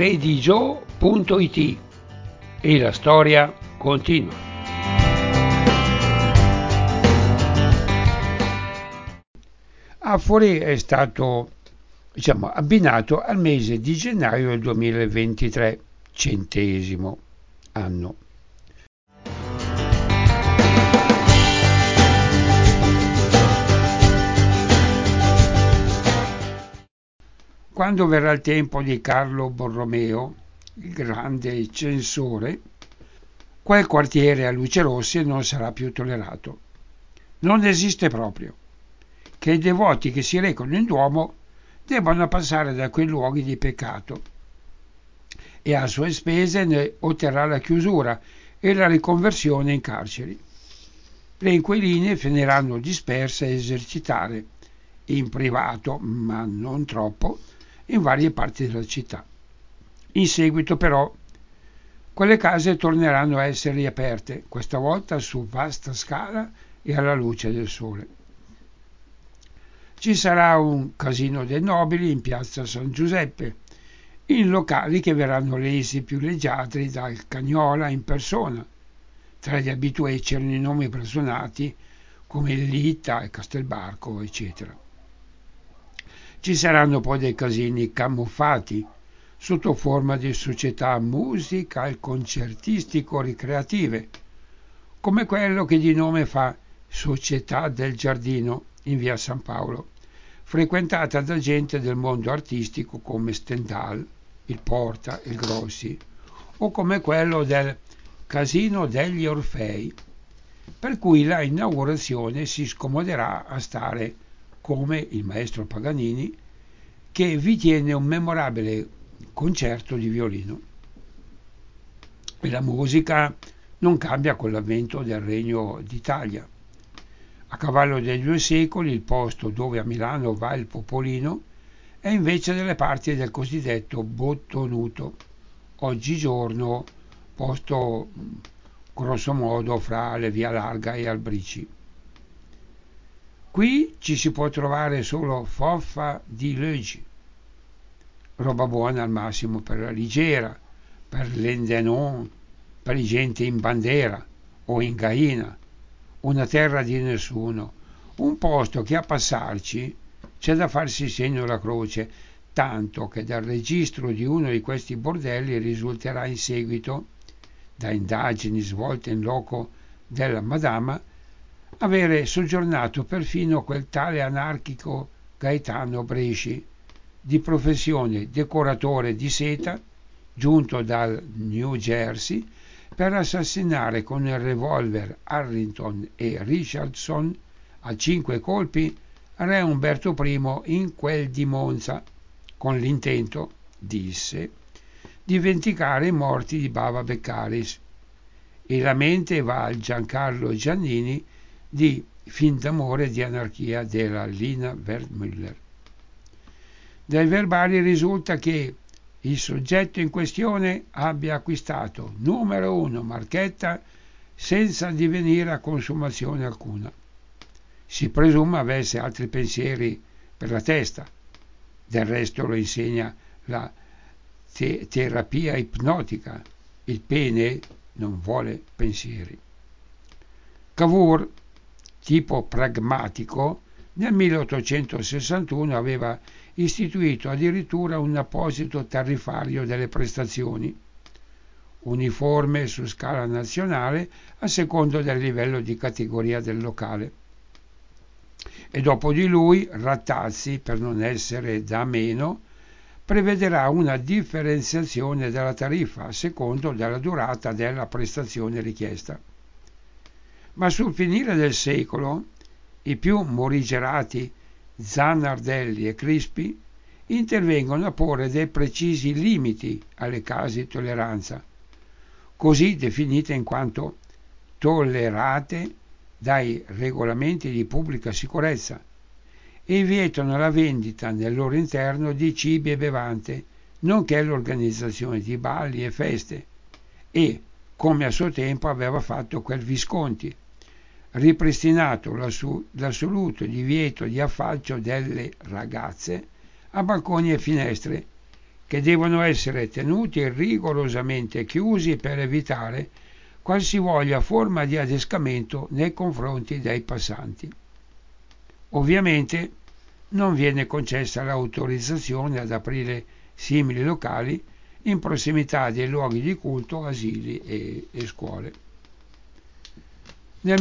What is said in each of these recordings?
redigio.it e la storia continua. Afori è stato abbinato al mese di gennaio del 2023, 100° anno. Quando verrà il tempo di Carlo Borromeo, il grande censore, quel quartiere a luce rosse non sarà più tollerato. Non esiste proprio che i devoti che si recano in Duomo debbano passare da quei luoghi di peccato, e a sue spese ne otterrà la chiusura e la riconversione in carceri. Le inquiline finiranno disperse a esercitare in privato, ma non troppo, in varie parti della città. In seguito però quelle case torneranno a essere riaperte, questa volta su vasta scala e alla luce del sole. Ci sarà un casino dei nobili in piazza San Giuseppe, in locali che verranno resi più leggiadri dal Cagnola in persona. Tra gli abitué c'erano i nomi blasonati come il Lita e Castelbarco, eccetera. Ci saranno poi dei casini camuffati sotto forma di società musical concertistico-ricreative, come quello che di nome fa Società del Giardino in via San Paolo, frequentata da gente del mondo artistico come Stendhal, il Porta, il Grossi, o come quello del Casino degli Orfei, per cui la inaugurazione si scomoderà a stare come il maestro Paganini, che vi tiene un memorabile concerto di violino. E la musica non cambia con l'avvento del Regno d'Italia. A cavallo dei 2 secoli il posto dove a Milano va il popolino è invece delle parti del cosiddetto Bottonuto, oggigiorno posto grosso modo fra le Via Larga e Albrici. Qui ci si può trovare solo foffa di leggi, roba buona al massimo per la Ligera, per l'Endenon, per i gente in Bandera o in Gaina, una terra di nessuno, un posto che a passarci c'è da farsi segno la croce, tanto che dal registro di uno di questi bordelli risulterà in seguito, da indagini svolte in loco della Madama, avere soggiornato perfino quel tale anarchico Gaetano Bresci, di professione decoratore di seta, giunto dal New Jersey per assassinare con il revolver Harrington e Richardson a 5 colpi re Umberto I in quel di Monza, con l'intento, disse, di vendicare i morti di Bava Beccaris. E la mente va al Giancarlo Giannini di Fin d'amore di anarchia della Lina Wertmüller. Dai verbali risulta che il soggetto in questione abbia acquistato numero 1 marchetta senza divenire a consumazione alcuna. Si presume avesse altri pensieri per la testa. Del resto lo insegna la terapia ipnotica. Il pene non vuole pensieri. Cavour, tipo pragmatico, nel 1861 aveva istituito addirittura un apposito tariffario delle prestazioni, uniforme su scala nazionale a secondo del livello di categoria del locale. E dopo di lui Rattazzi, per non essere da meno, prevederà una differenziazione della tariffa a secondo della durata della prestazione richiesta. Ma sul finire del secolo i più morigerati Zanardelli e Crispi intervengono a porre dei precisi limiti alle case di tolleranza, così definite in quanto tollerate dai regolamenti di pubblica sicurezza, e vietano la vendita nel loro interno di cibi e bevande, nonché l'organizzazione di balli e feste, e, come a suo tempo aveva fatto quel Visconti, ripristinato l'assoluto divieto di affaccio delle ragazze a balconi e finestre, che devono essere tenuti rigorosamente chiusi per evitare qualsivoglia forma di adescamento nei confronti dei passanti. Ovviamente non viene concessa l'autorizzazione ad aprire simili locali in prossimità dei luoghi di culto, asili e scuole. Nel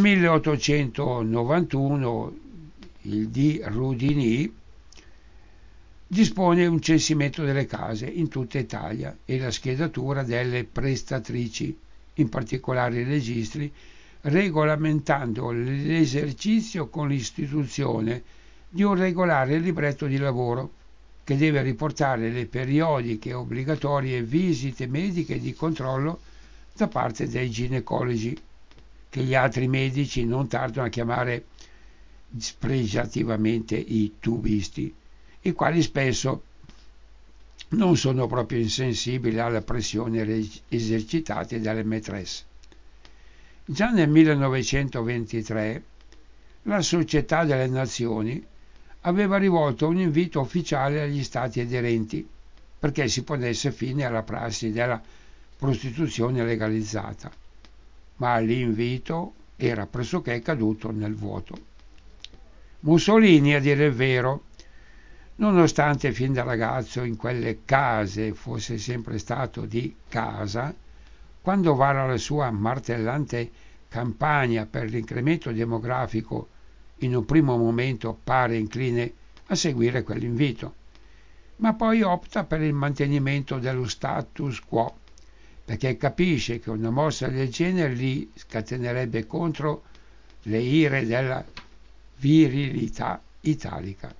1891 il D. Rudini dispone un censimento delle case in tutta Italia e la schedatura delle prestatrici, in particolare i registri, regolamentando l'esercizio con l'istituzione di un regolare libretto di lavoro che deve riportare le periodiche e obbligatorie visite mediche di controllo da parte dei ginecologi, che gli altri medici non tardano a chiamare spregiativamente i tubisti, i quali spesso non sono proprio insensibili alle pressioni esercitate dalle maîtresse. Già nel 1923 la Società delle Nazioni aveva rivolto un invito ufficiale agli Stati aderenti perché si ponesse fine alla prassi della prostituzione legalizzata, ma l'invito era pressoché caduto nel vuoto. Mussolini, a dire il vero, nonostante fin da ragazzo in quelle case fosse sempre stato di casa, quando vara la sua martellante campagna per l'incremento demografico, in un primo momento pare incline a seguire quell'invito, ma poi opta per il mantenimento dello status quo, perché capisce che una mossa del genere li scatenerebbe contro le ire della virilità italica.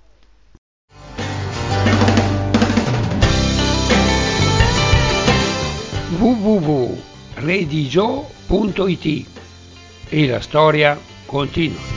www.redigio.it e la storia continua.